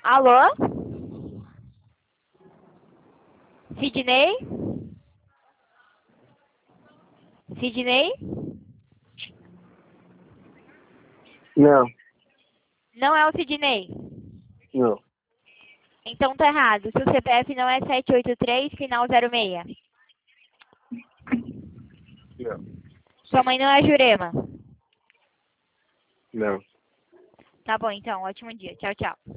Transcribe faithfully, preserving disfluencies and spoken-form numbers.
Alô? Sidney? Sidney? Não, Não é o Sidney. não. Então tá errado. Seu C P F não é sete oito três, final zero seis. Não, Sua mãe não é Jurema. não. Tá bom, então. Ótimo dia. Tchau, tchau.